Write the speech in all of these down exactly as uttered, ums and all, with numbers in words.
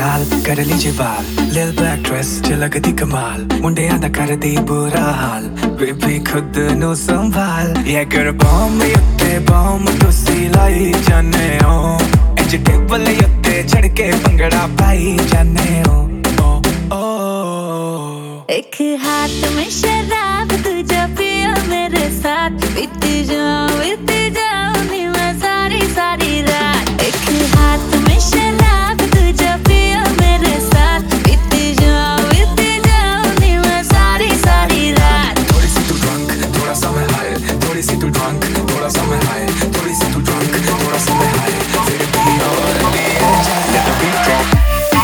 चाल कर लीजे बाल लिल ब्लैक ड्रेस च लगदी कमाल मुंडियां दा करदी बुरा हाल बेबी खुद नू संभाल ये कर बॉम उत्ते बॉम तुसी लाई जाने हो इंज टेबल उत्ते चढ़ के भंगड़ा पाई जाने हो ओ ओ एक हाथ में शराब दूजा पिया मेरे साथ बीत जाओ बीत जाओ नी मैं सारी सारी रात एक हाथ में शराब दूजा पिया मेरे साथ बीत जाओ बीत जाओ नी मैं सारी सारी रात थोड़ी सी तू ड्रंक थोड़ा सा मैं हाय थोड़ी सी तू ड्रंक थोड़ा सा मैं हाय थोड़ी सी तू ड्रंक थोड़ा सा मैं हाय फिर भी और लिए जाने the beat drop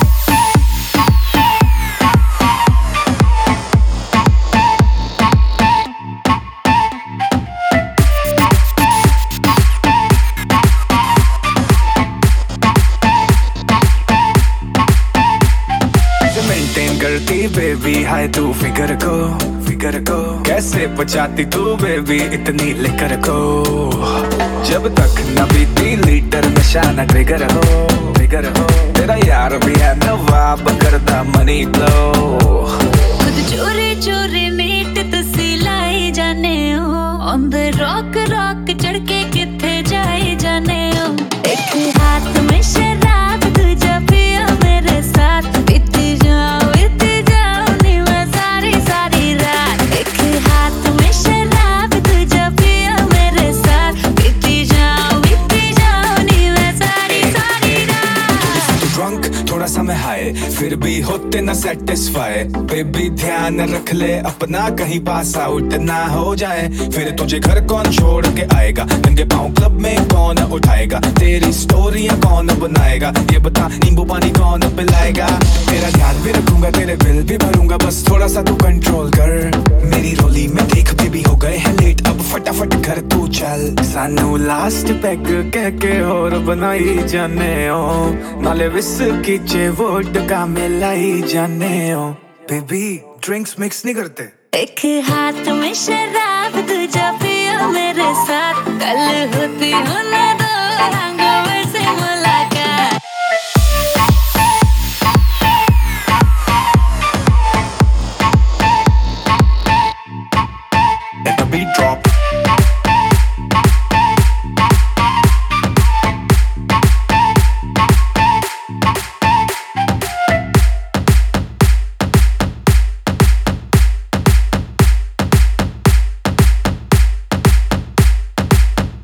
करती बेबी हाय तू फिगर को फिगर को कैसे बचाती तू बेबी इतनी लेकर को जब तक न पीती लीटर नशा न ट्रिगर हो ट्रिगर हो तेरा यार भी है नवाब करदा मनी ग्लो खुद चोरी चोरी नीट तुसी लाई जाने हो ऑन द रॉक रॉक चढ़ के किथे जाई जाने हो एक हाथ में शराब दूजा पिया मेरे साथ बीत जाओ थोड़ा सा मैं हाय फिर भी होते ना सेटिस्फाई बेबी ध्यान रख ले अपना कहीं पास आउट ना हो जाए फिर तुझे घर कौन छोड़ के आएगा नंगे पाँव क्लब में कौन उठाएगा तेरी स्टोरियां कौन बनाएगा ये बता नींबू पानी कौन पिलाएगा तेरा ध्यान भी रखूंगा तेरे बिल भी भरूंगा बस थोड़ा सा तू कंट्रोल कर मेरी रोली में देख बेबी हो गए हैं लेट अब फटाफट घर तू चल सानू लास्ट पैग कह के और बनाई जाने हो नाले विस्की चे वोडका मिलाई जाने हो बेबी ड्रिंक्स मिक्स नहीं करते एक हाथ में शराब दूजा पिया मेरे साथ कल होती हो ना दो